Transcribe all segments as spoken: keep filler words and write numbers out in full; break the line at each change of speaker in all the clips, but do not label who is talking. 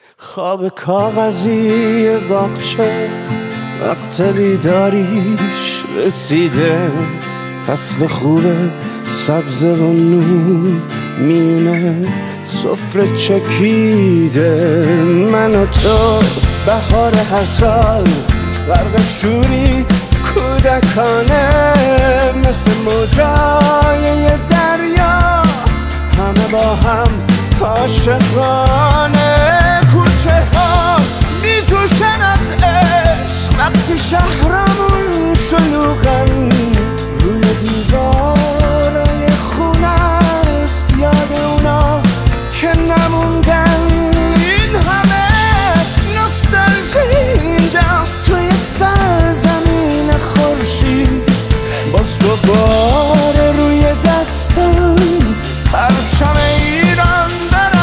خواب کاغذی باغچه وقت بیداریش رسیده، فصل خوبه سبز و نور میونه سفره چکیده. من و تو بهار هر سال غرق شوری کودکانه، مثل موجای یه دریا همه با هم عاشقانه. کوچه ها می جوشن از عشق وقتی شهرمون شلوغن، روی دیوارای خونه است یاد اونا که نموندن. این همه نوستالژی اینجا توی سرزمین خورشید، باز دوباره روی دستم پرچم ایران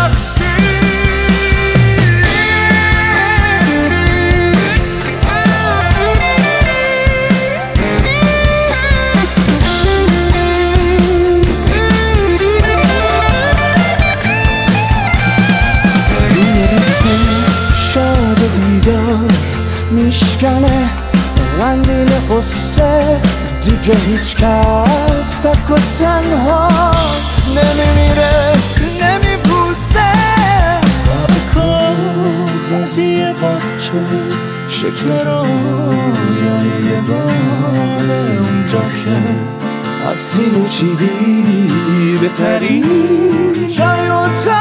میشکنه قندیل قصه، دیگه هیچ کس تک و تنها نمیمیره نمیپوسه. خواب کاغذی باغچه شکل رویای یه باغ، اونجا که افسین و چیدی بهترین جای اتاق.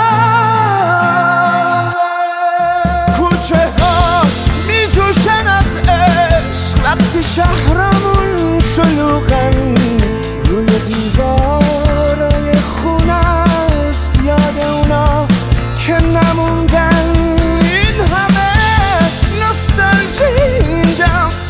کوچه ها می جوشن از عشق وقتی شهرمون شلوغن، روی دیوارای خونه است یاد اونا که نموندن. این همه نوستالژی اینجا